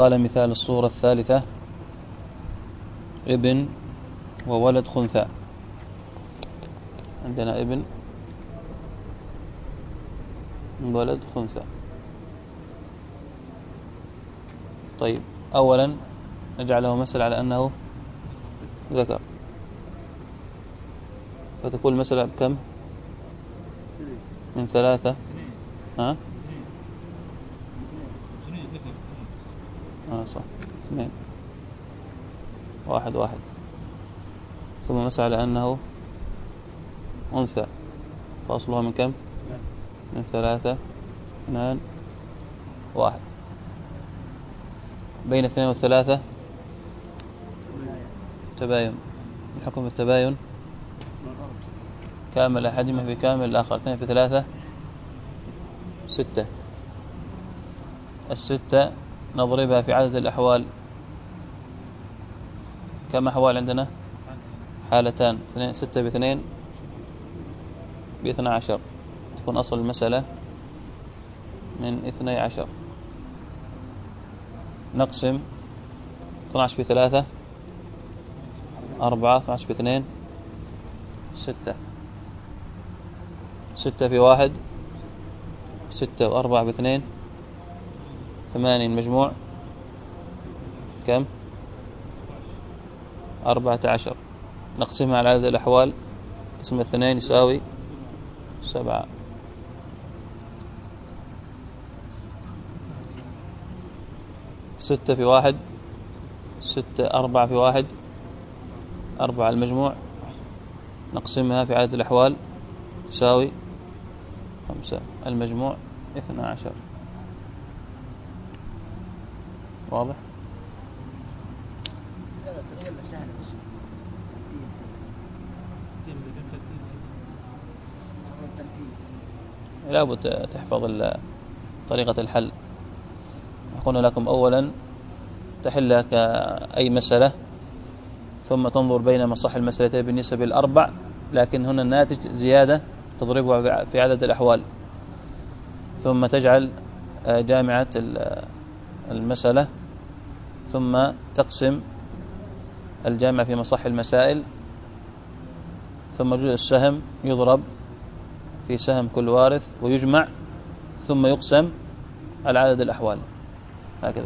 قال مثال الصورة الثالثة: ابن وولد خنثى. عندنا ابن وولد خنثى. طيب، أولا نجعله مثل على أنه ذكر، فتكون المسألة بكم؟ من 3. ها؟ صح، 2. 1 1. ثم مسألة على أنه أنثى، فأصلها من كم؟ من 3 2 1. بين 2 و3 تباين. الحكم التباين كامل أحدهما في كامل الآخر. 2 في 3 6. 6 نضربها في عدد الأحوال. كم أحوال عندنا؟ حالتان. 6 ب2 ب12. تكون أصل المسألة من 12. نقسم 12 في 3 4. 12 في 2 6. 6 في 1 6 و4 ب2 8. المجموع كم؟ 14. نقسمها على عدد الأحوال. قسم 2 يساوي 7. 6 في 1 6. 4 في 1 4. المجموع نقسمها في عدد الأحوال تساوي 5. المجموع 12. واضح؟ لابد تحفظ طريقة الحل. قلنا لكم أولا تحل لك أي مسألة، ثم تنظر بين مصح المسألتين بالنسبة الأربع، لكن هنا الناتج زيادة تضربها في عدد الأحوال، ثم تجعل جامعة المسألة، ثم تقسم الجامع في مصح المسائل، ثم جزء السهم يضرب في سهم كل وارث ويجمع، ثم يقسم على عدد الأحوال. هكذا.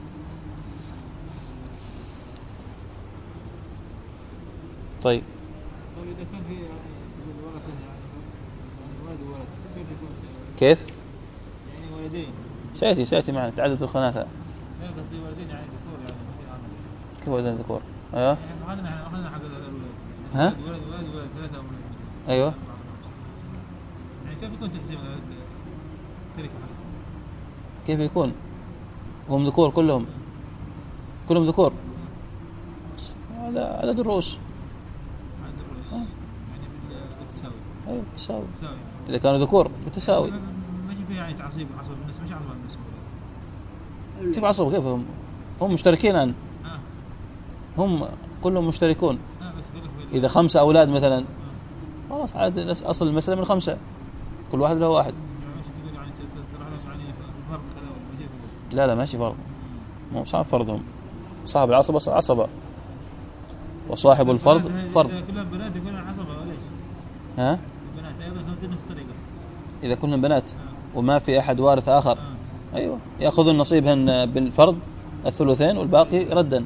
طيب، إذا كان في ورثة يعني ولد وولد كيف يكون؟ كيف؟ يعني ولدين. سيأتي معنا تعدد الخناثة. لا قصدي ولدين يعني ذكور يعني مثل عمل. كيف ولدين ذكور؟ أيوه. يعني أخذنا حق الأولاد. ها؟ ولد 3 أولاد. أيوه. يعني كيف يكون تقسيم التركة حقه؟ كيف يكون؟ هم ذكور كلهم ذكور. هذا عدد الرؤوس. يعني بالتساوي. أيوه بالتساوي. إذا كانوا ذكور بالتساوي. ما يجي فيها يعني تعصيب عصب بالنسبة، مش عصب بالنسبة. كيف عصب؟ كيف هم مشتركين عن هم كلهم مشتركون. إذا 5 أولاد مثلا خلاص عدد أصل المسألة من 5، كل واحد له 1. لا ماشي فرض، مو صعب فرضهم. صاحب العصبة عصبة، وصاحب الفرض فرض. كلهم بنات يكونون عصبة وليش؟ ها؟ البنات أيضا هم نفس الطريقة. إذا كلهم بنات وما في أحد وارث آخر، أيوة يأخذون نصيبهن بالفرض 2/3 والباقي ردا.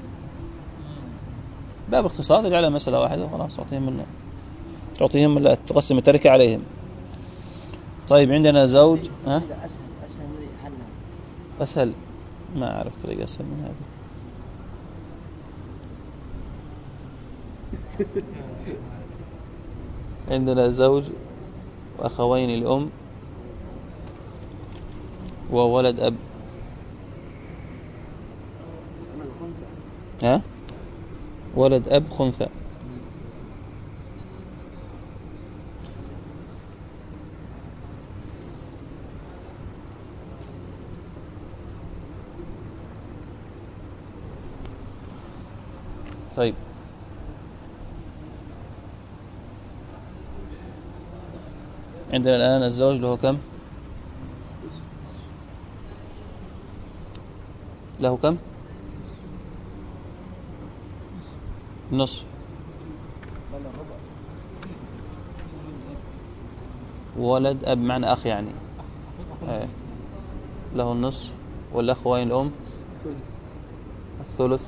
باب اختصار تجعلها مسألة واحدة وخلاص تعطيهم تقسم التركة عليهم. طيب، عندنا زوج. ها؟ أسهل ما أعرف طريقة أسهل من هذا. عندنا زوج وأخوين لأم وولد أب. ها؟ ولد أب خنثى. طيب، عندنا الآن الزوج له كم؟ له كم؟ نصف. ولد أب معنى أخ يعني. له النصف والأخ وين الأم؟ الثلث.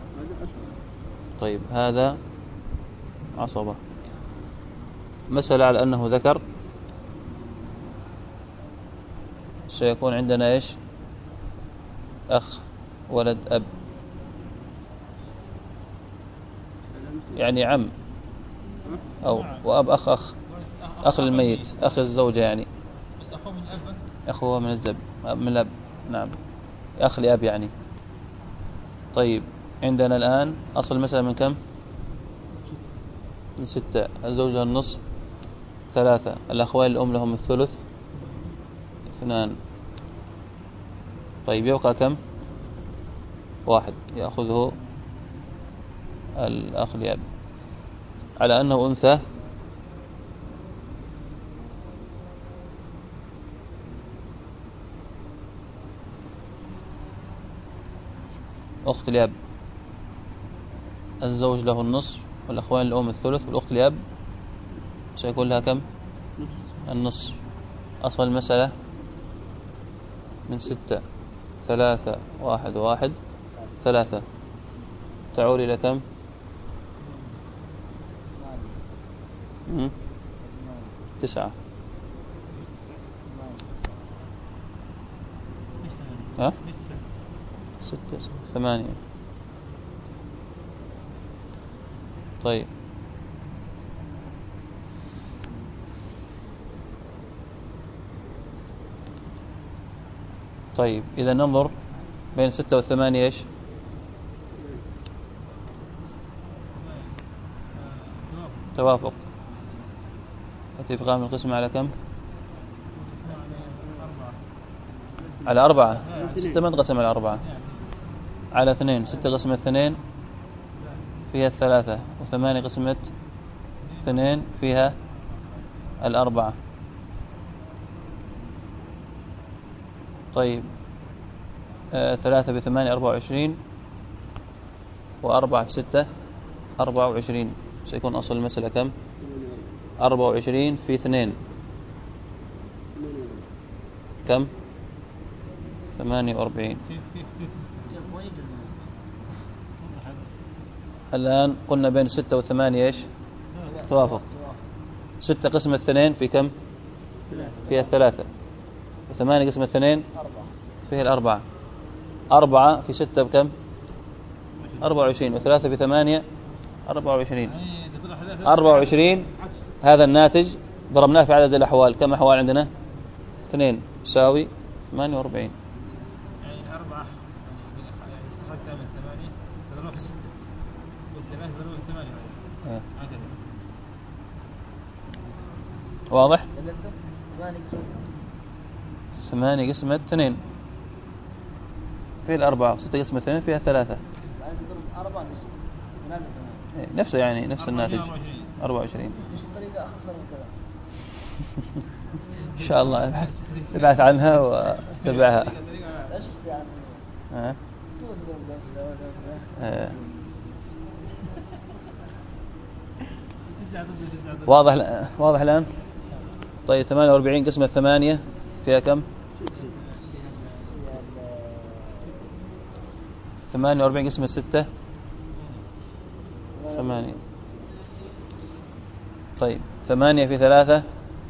طيب هذا عصبة. مسألة على أنه ذكر، سيكون عندنا إيش؟ أخ ولد أب، يعني عم أو وأب أخ للميت، أخ الزوجة يعني. أخوه من الزب من الأب. نعم، أخ لأب يعني. طيب عندنا الآن أصل المسألة من كم؟ من 6. الزوج له النصف 3. الأخوين الأم لهم الثلث 2. طيب يبقى كم؟ 1 يأخذه الأخ لأب على أنه أنثى. أخت لأب، الزوج له النصف والأخوان الأم الثلث، والأخت لأب سيكون لها كم؟ النصف. أصل المسألة من 6. 3 1 1 3 تعود إلى كم؟ 9. ها؟ 6 8. طيب إذا ننظر بين 6 و8 إيش؟ توافق. اتفاق القسمة على كم؟ على 4. 6 ما انقسم على 4، على 2. 6 قسمة 2 فيها 3، و8 قسمة 2 فيها 4. طيب 3 ب8 24، و4 ب6 24. سيكون أصل المسألة كم؟ 24 في 2 كم؟ 48. الآن قلنا بين 6 و8 إيش؟ توافق. 6 قسمة 2 في كم؟ فيها 3، و8 قسمة 2 فيها 4. 4 في 6 بكم؟ 24، و3 في 8 24. 24 هذا الناتج ضربناه في عدد الأحوال. كم أحوال عندنا؟ 2 يساوي 48. يعني 4 استخرجتها من 8 تضربها في 6 والثلاثة تضربها في 8 هكذا. واضح؟ 8 قسمة 2 فيه 4، 6 قسمة 2 فيها 3. 4 في 6 نفسه يعني نفس الناتج 24. ايش الطريقة أختصر من كذا؟ إن شاء الله ابحث عنها وتبعها. لا شفت يعني واضح الآن. طيب 48 قسمة 8 فيها كم؟ 48 قسمة 6 8. طيب 8 في 3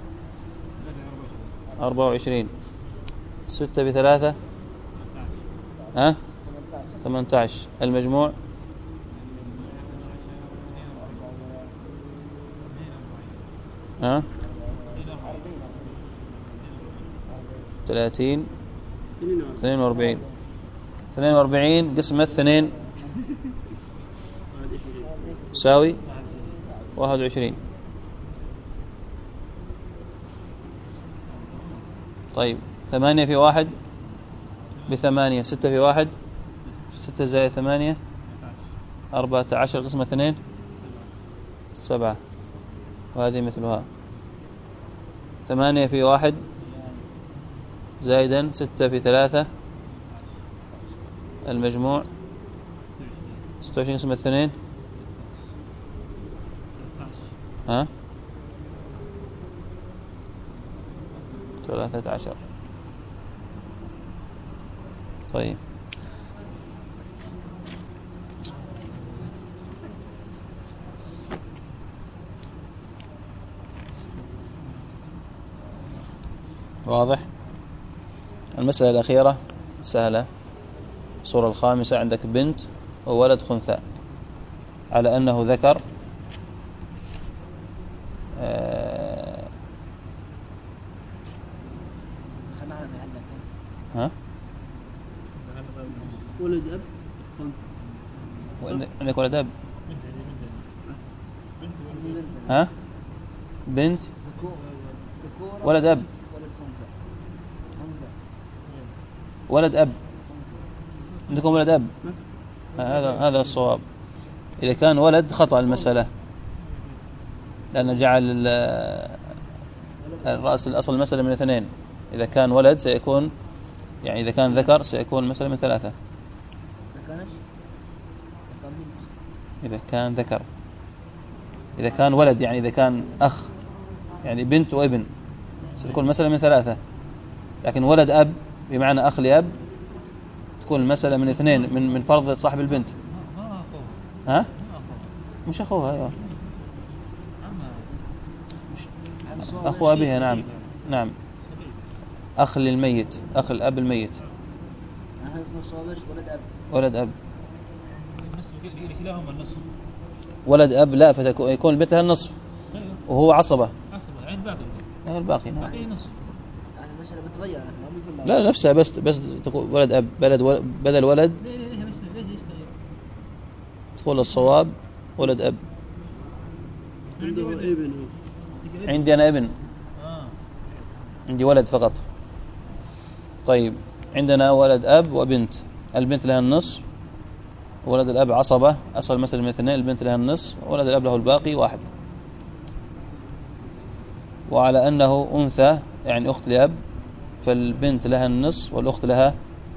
24. 6 في 3 18. المجموع 30 42. 42 قسمة 2 تساوي 21. طيب 8 في 1 ب8. 6 في 1 6 زائد 8 14 قسمة 2 7. وهذه مثلها. 8 في 1 زائدا 6 في 3 المجموع 26 قسمة 2 ها 13. طيب واضح. المسألة الأخيرة سهلة. الصورة الخامسة عندك بنت وولد خنثى على أنه ذكر ها ولد أب عندك ولد أب ها بنت ولد أب ولد أب عندكم ولد أب هذا الصواب. إذا كان ولد خطأ المسألة لأن جعل الرأس الأصل المسألة من 2. إذا كان ولد سيكون يعني إذا كان ذكر سيكون المسألة من 3. إذا كان ذكر. إذا كان ولد يعني إذا كان أخ يعني بنت وابن ستكون المسألة من 3. لكن ولد أب بمعنى أخ لأب تكون المسألة من 2 من فرض صاحب البنت. ها مش أخوها أيوة. أخو أبيها. نعم نعم أخ للميت أخ الأب الميت ولد أب ولد أب لا فيكون البنت لها النصف وهو عصبة الباقي. نعم لا نفسها بس تقول ولد أب بدل ولد تقول الصواب ولد أب. عندي أنا ابن عندي ولد فقط. طيب عندنا ولد أب وبنت. البنت لها النصف ولد الأب عصبة أصل مثل من 2. البنت لها النصف ولد الأب له الباقي 1. وعلى أنه أنثى يعني أخت لأب فالبنت لها النصف والأخت لها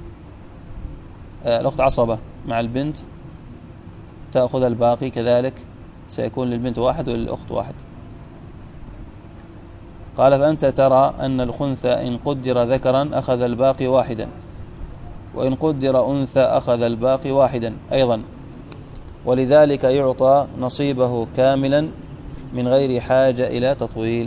الأخت عصبة مع البنت تأخذ الباقي كذلك سيكون للبنت 1 وللأخت 1. قال فأنت ترى أن الخنثى إن قدر ذكرا أخذ الباقي 1 وإن قدر أنثى أخذ الباقي 1 أيضا ولذلك يعطى نصيبه كاملا من غير حاجة إلى تطويل.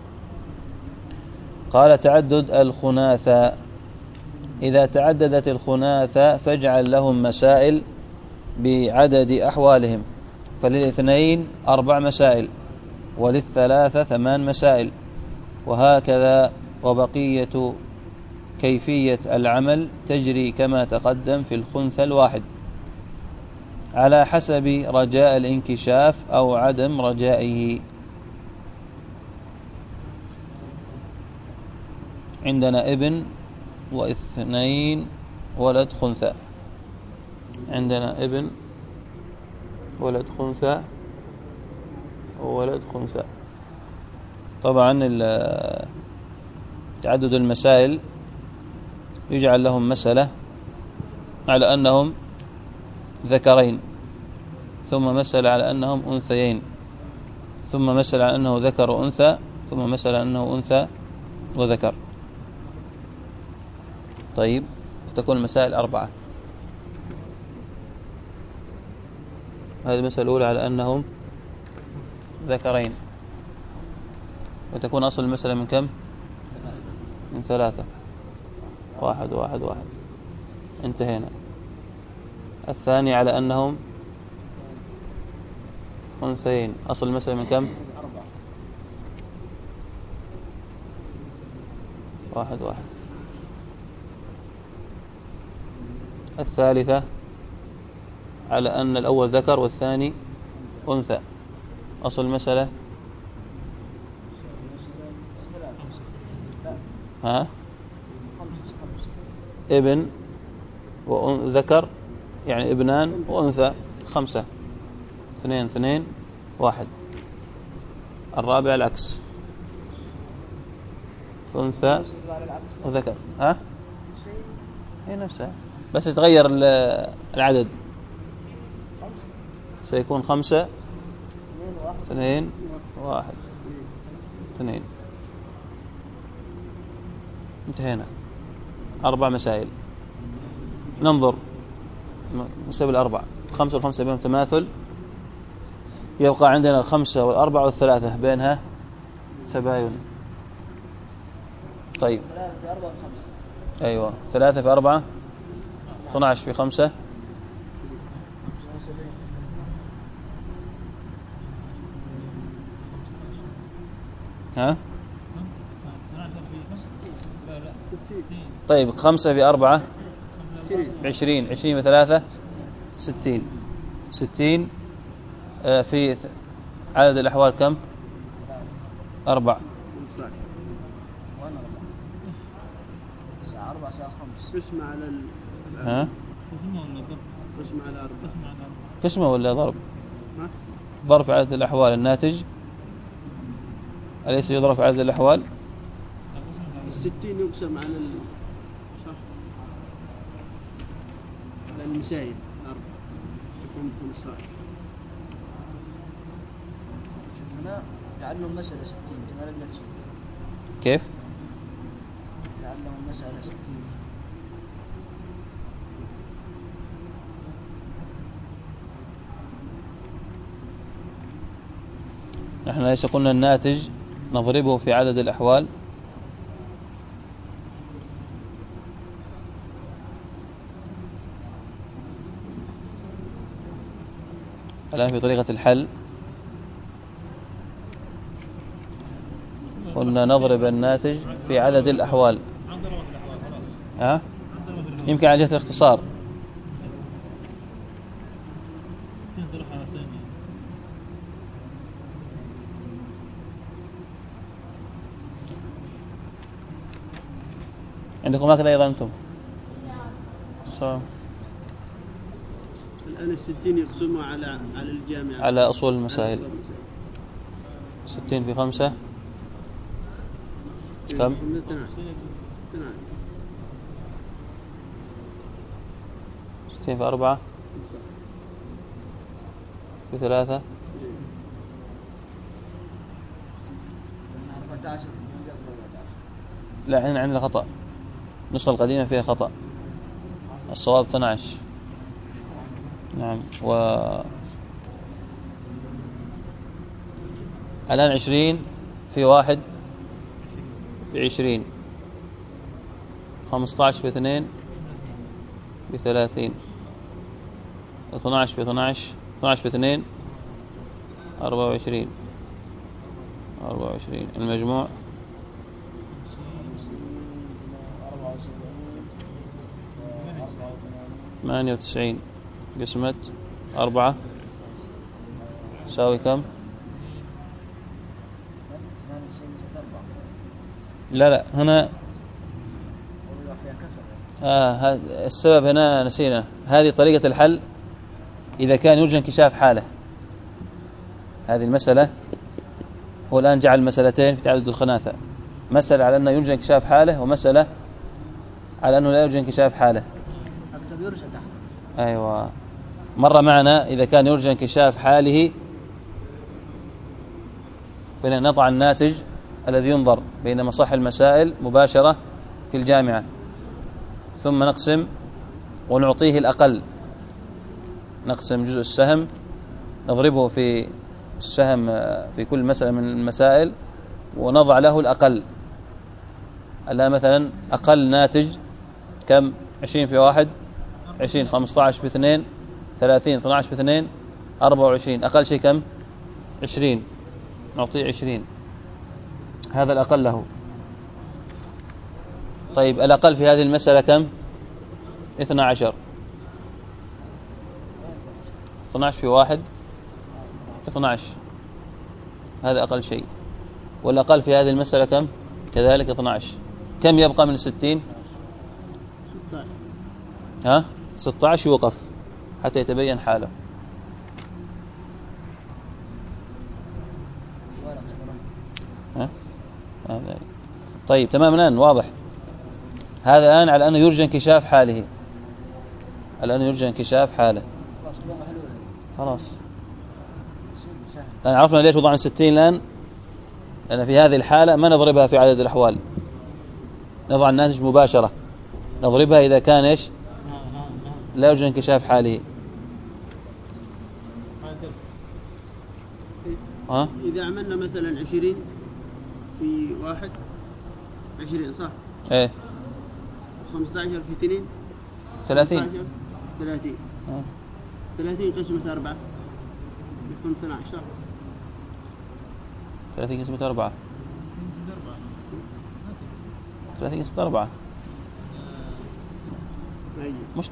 قال تعدد الخناثى. إذا تعددت الخناثى فاجعل لهم مسائل بعدد أحوالهم فللاثنين 4 مسائل وللثلاثة 8 مسائل وهكذا وبقية كيفية العمل تجري كما تقدم في الخنثى الواحد على حسب رجاء الانكشاف أو عدم رجائه. عندنا ابن و2 ولد خنثى. عندنا ابن ولد خنثى وولد خنثى. طبعا تعدد المسائل يجعل لهم مسألة على أنهم ذكرين ثم مسألة على أنهم أنثيين ثم مسألة على أنه ذكر وأنثى ثم مسألة على أنه أنثى وذكر. طيب فتكون المسائل 4. هذه المسألة الأولى على أنهم ذكرين وتكون أصل المسألة من كم؟ من 3. 1 1 1 انتهينا. الثاني على أنهم أنثيين أصل المسألة من كم؟ 1 1. الثالثة على أن الأول ذكر والثاني أنثى أصل المسألة ها ابن وذكر يعني ابنان وأنثى 5 2 2 1. الرابع العكس أنثى وذكر ها هي نفسها بس يتغير العدد سيكون 5 2 1 2. انتهينا. 4 مسائل. ننظر مسائل الأربع. 5 و5 بينهم تماثل، يبقى عندنا 5 و4 و3 بينها تباين. طيب 3 في 4 و5. أيوة 3 في 4 12 في 5 ها. طيب 5 في 4 20. 20 في 3 60. 60 في عدد الأحوال كم؟ 4. وين 4؟ ساعة 4 ساعة 5. قسمة على ها؟ قسمة ولا ضرب؟ قسمة على 4. قسمة على 4. قسمة ولا ضرب؟ ها؟ ضرب في عدد الأحوال الناتج أليس يضرب في عدد الأحوال؟ 60 يقسم على صح، على المسائل 4 يكون 15. شوف هنا تعلم مسألة 60 ما لقيت شيء. كيف؟ تعلم المسألة 60. نحن ليس قلنا الناتج نضربه في عدد الأحوال؟ الآن في طريقة الحل قلنا نضرب الناتج في عدد الأحوال. عن ضربة الأحوال خلاص. ها؟ عن ضربة الأحوال. يمكن على جهة الاختصار. 60 ضرب على ثانية. عندكم هكذا أيضا أنتم؟ الساعة. الآن 60 يقسموا على الجامعة على أصول المسائل. 60 في 5 كم؟ 60 في 4 في 3 14. لا، هنا عندنا خطأ. النسخة القديمة فيها خطأ. الصواب 12. نعم. الآن 20 في 1 ب20. 15 في 2 ب30. 12 في 12. 12 في 2 24. 24 المجموع 98. قسمة 4 تساوي كم؟ لا هنا السبب هنا نسينا. هذه طريقة الحل إذا كان يرجى انكشاف حالة. هذه المسألة هو الآن جعل مسألتين في تعدد الخناثة، مسألة على أنه يرجى انكشاف حالة، ومسألة على أنه لا يرجى انكشاف حالة. أكتب يرجى تحت. أيوة، مر معنا إذا كان يرجى انكشاف حاله فإن نضع الناتج الذي ينظر بين مصاح المسائل مباشرة في الجامعة، ثم نقسم ونعطيه الأقل. نقسم جزء السهم نضربه في السهم في كل مسألة من المسائل ونضع له الأقل. الآن مثلا أقل ناتج كم؟ 20 في 1 20. 15 في 2 30. 12 في 2 24. أقل شيء كم؟ 20. نعطيه 20. هذا الأقل له. طيب الأقل في هذه المسألة كم؟ 12. 12 في 1 12. هذا أقل شيء. والأقل في هذه المسألة كم؟ كذلك 12. كم يبقى من 60؟ 16. ها؟ 16 يوقف حتى يتبين حاله. ها؟ طيب تمام الآن واضح. هذا الآن على أنه يرجى انكشاف حاله. الآن يرجى انكشاف حاله. خلاص كده محلول. خلاص الآن عرفنا ليش وضعنا 60 الآن، لأن في هذه الحالة ما نضربها في عدد الأحوال، نضع الناتج مباشرة، نضربها إذا كان إيش لا يوجد انكشاف حاله. ها؟ إذا عملنا مثلا 20 في 1 20 صح؟ إيه 15 في 2 30 30 قسمة 4 يكون 12 صح؟ 30 قسمة 4 30 قسمة 4 مش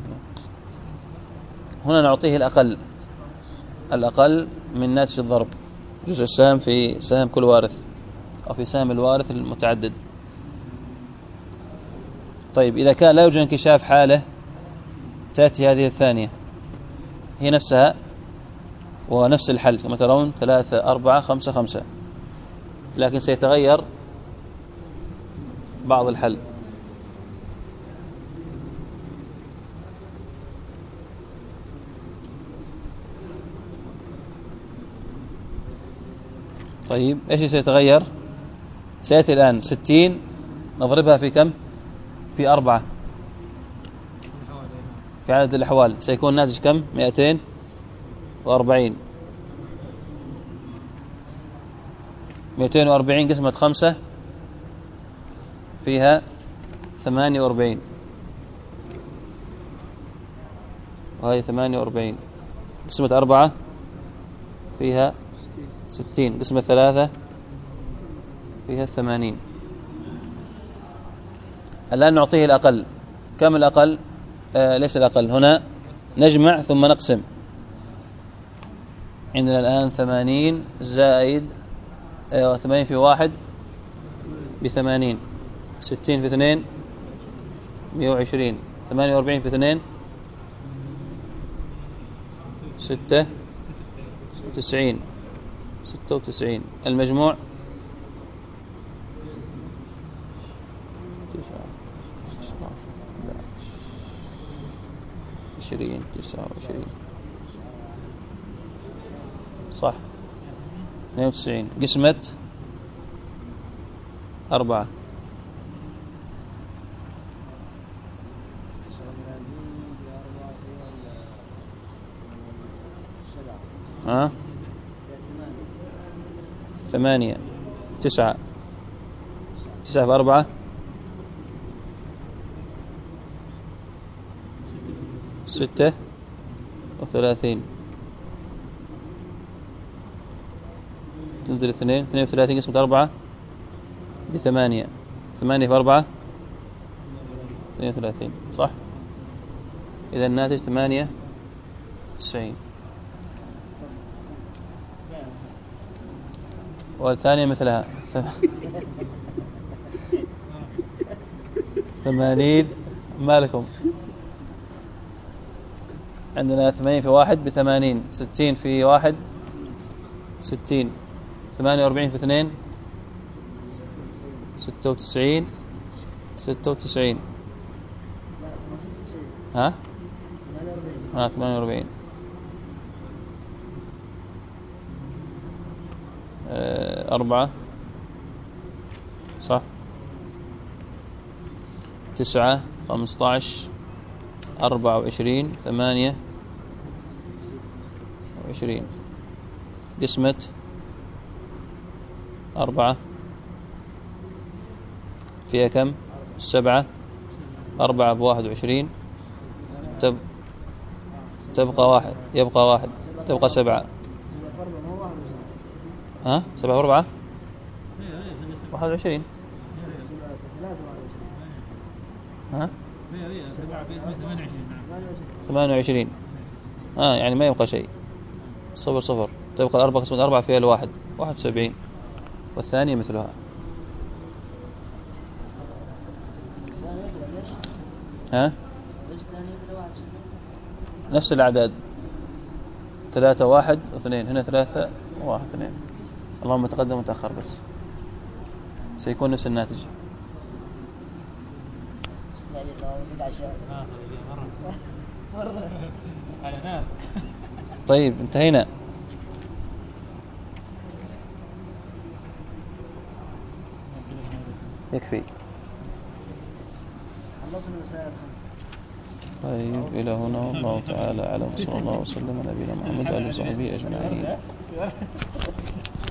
هنا نعطيه الأقل من ناتج الضرب، جزء السهم في سهم كل وارث أو في سهم الوارث المتعدد. طيب إذا كان لا يوجد انكشاف حاله تأتي هذه الثانية هي نفسها ونفس الحل كما ترون 3 4 5 5، لكن سيتغير بعض الحل. طيب ايش سيتغير؟ سيأتي الآن 60 نضربها في كم؟ في 4 في عدد الأحوال، سيكون ناتج كم؟ 240. 240 قسمة 5 فيها 48 وهي 48 قسمة 4 فيها 60 قسمة 3 فيها 80. الآن نعطيه الأقل. كم الأقل؟ ليس الأقل، هنا نجمع ثم نقسم. عندنا الآن 80 زائد 80 في 1 ب80، 60 في 2 120، 48 في 2 96 96. المجموع 20 29 صح. 92 قسمة 4 ها 8 9 9 في 4 36 تنزل 2 32 قسمة 4 ب8، 8 في 4 32 صح. إذا الناتج 98. والثانية مثلها 80. مالكم؟ عندنا 80 في 1 ب80، 60 في 1 60، 48 في 2 96 96 ها 48 4 صح. 9 15 24 28 قسمة 4 فيها كم؟ 7 4 ب21 تبقى 1 يبقى 1 تبقى 7 ها 7 و4 21 ها 28 يعني ما يبقى شيء 0 0 تبقى الأربعة قسمة 4 فيها الواحد 71 والثانية مثلها. ها نفس الأعداد 3 1 و2 هنا 3 1 2 اللهم تقدم وتأخر بس سيكون نفس الناتج. طيب انتهينا. يكفي. خلصنا مسائل 5. طيب إلى هنا والله تعالى أعلم. صلى الله وسلم على نبينا محمد وآله وصحبه أجمعين.